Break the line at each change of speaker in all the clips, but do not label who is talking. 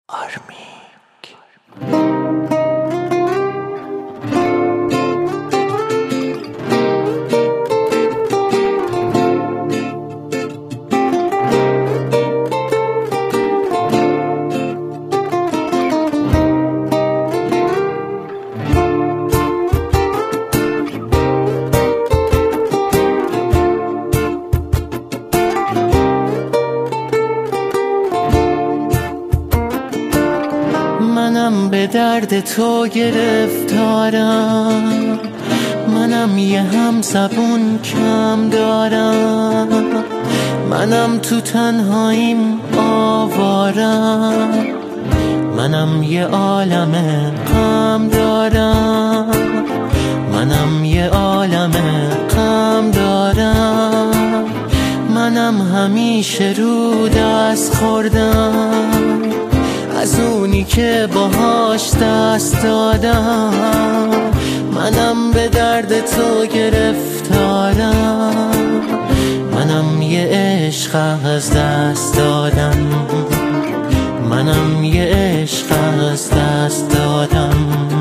آرمیک.
منم به درد تو گرفتارم، منم یه هم زبون کم دارم، منم تو تنهاییم آوارم، منم یه عالم غم دارم، منم یه عالم غم دارم، منم همیشه رو دست خوردم از اونی که باهاش دست دادم، منم به درد تو گرفتارم، منم یه عشق از دست دادم، منم یه عشق از دست دادم.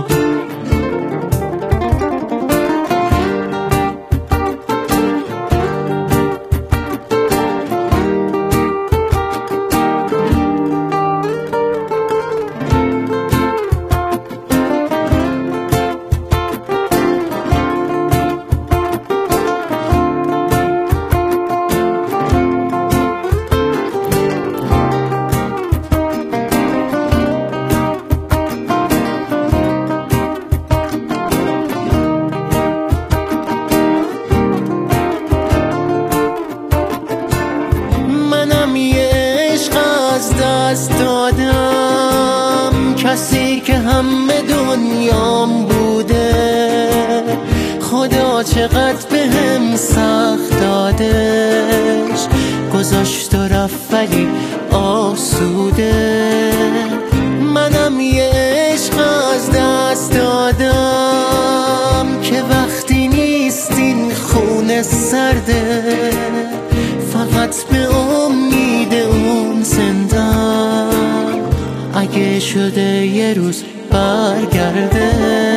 دست دادم کسی که همه دنیام بوده، خدا چقدر بهم سخت دادش، گذاشت و رفت ولی آسوده، منم یه عشق از دست دادم که وقتی نیستین خونه سرده، فقط به امید اون زندم اگه شده یه روز برگرده.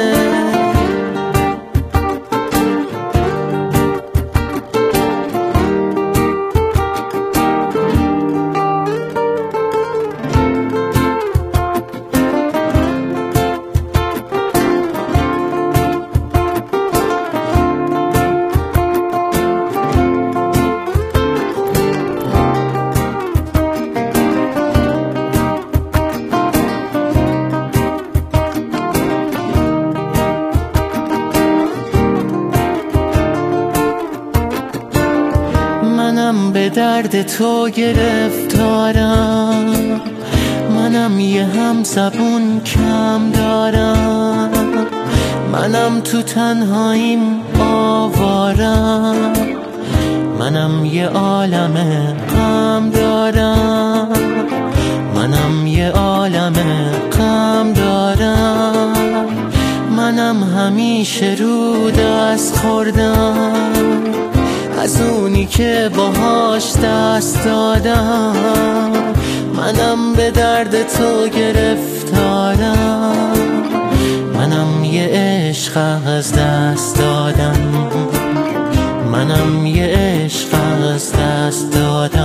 منم به درد تو گرفتارم، منم یه هم زبون کم دارم، منم تو تنهاییم آوارم، منم یه عالم غم دارم، منم یه عالم غم دارم، منم همیشه رو دست خوردم از اونی که باهاش دست دادم، منم به درد تو گرفتارم، منم یه عشق از دست دادم، منم یه عشق از دست دادم.